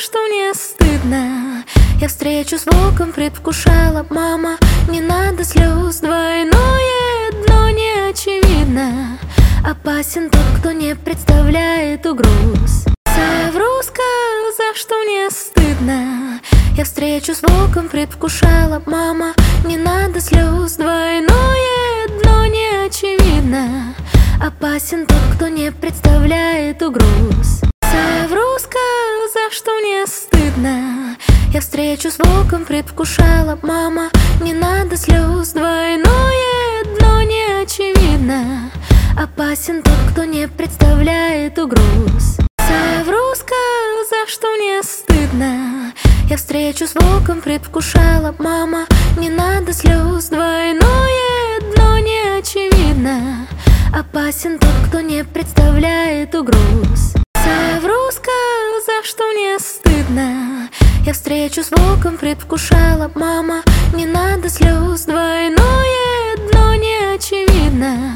что мне стыдно. Я встречу с волком предвкушала. Мама, не надо слез, двойное дно не очевидно. Опасен тот, кто не представляет угроз. Совру, сказав, что мне стыдно. Я встречу с волком предвкушала. Мама, не надо слез, двойное дно не очевидно. Опасен тот, кто не представляет угроз. Совру, сказав, что мне стыдно. Я встречу с волком предвкушала. Мама, не надо слез, двойное дно не очевидно. Опасен тот, кто не представляет угроз. Совру, сказав, что мне стыдно. Я встречу с волком предвкушала. Мама, не надо слез, двойное дно не очевидно. Опасен тот, кто не представляет угроз. Совру, сказав, что мне стыдно. Я встречу с волком предвкушала. Мама, не надо слез, двойное